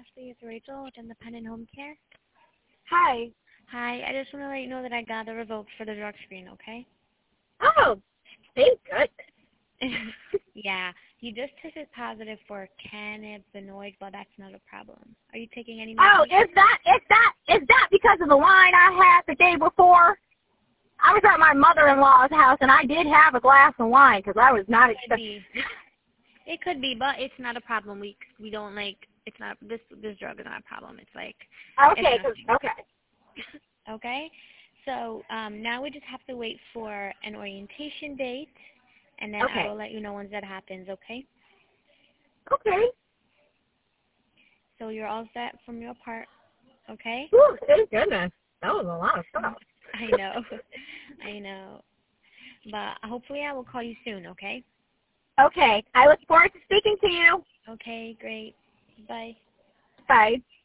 Ashley. It's Rachel with Independent Home Care. Hi. Hi, I just want to let you know that I got the results for the drug screen, okay? Oh, thank goodness. Yeah, you just tested positive for cannabinoid, but that's not a problem. Are you taking any Oh, medication? is that because of the wine I had the day before? I was at my mother-in-law's house, and I did have a glass of wine because I was not expecting. It could be, but it's not a problem. We don't like. It's not this drug is not a problem. It's like. Okay. Okay. So now we just have to wait for an orientation date, and then I will let you know once that happens. Okay. Okay. So you're all set from your part. Okay. Ooh, thank goodness. That was a lot of stuff. I know. I know. But hopefully I will call you soon. Okay. Okay. I look forward to speaking to you. Okay. Great. Bye. Bye.